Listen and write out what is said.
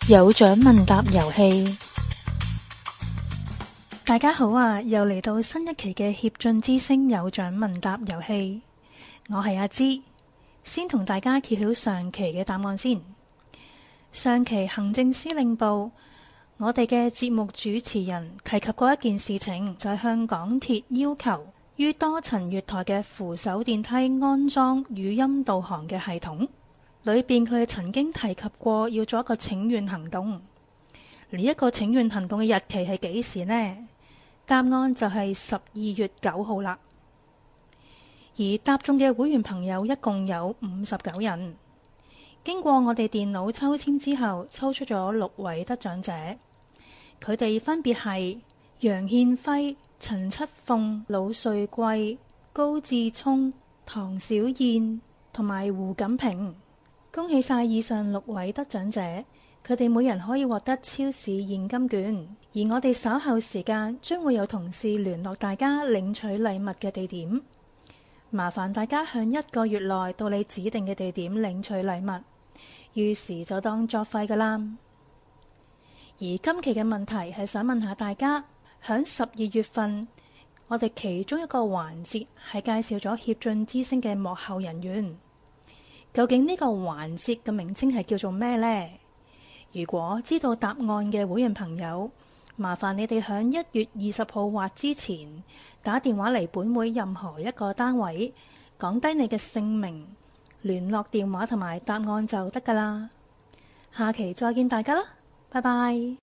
有獎問答遊戲。大家好啊，又嚟到新一期嘅協進之聲有獎問答遊戲。我係阿芝，先同大家揭曉上期嘅答案先。上期行政司令部，我哋嘅節目主持人提及過一件事情，就係向港鐵要求於多層月台嘅扶手電梯安裝語音導航嘅系統。裏邊佢曾經提及過要做一個請願行動。呢一個請願行動嘅日期係幾時呢？答案就係12月9號啦。而答中嘅會員朋友一共有59人。經過我哋電腦抽籤之後，抽出咗6位得獎者。佢哋分別係楊憲輝、陳七鳳、魯瑞貴、高志聰、唐小燕同埋胡錦平。恭喜晒以上6位得獎者，佢哋每人可以獲得超市現金券。而我哋稍後時間將會有同事聯絡大家領取禮物嘅地點，麻煩大家向1個月內到你指定嘅地點領取禮物，於是就當作廢㗎啦。而今期嘅問題係想問下大家，響12月份，我哋其中一個環節係介紹咗協進之聲嘅幕後人員。究竟呢個環節嘅名稱係叫做咩呢？如果知道答案嘅會員朋友，麻煩你哋響1月20號或之前打電話嚟本會任何一個單位，講低你嘅姓名、聯絡電話同埋答案就得㗎啦。下期再見大家啦，拜拜。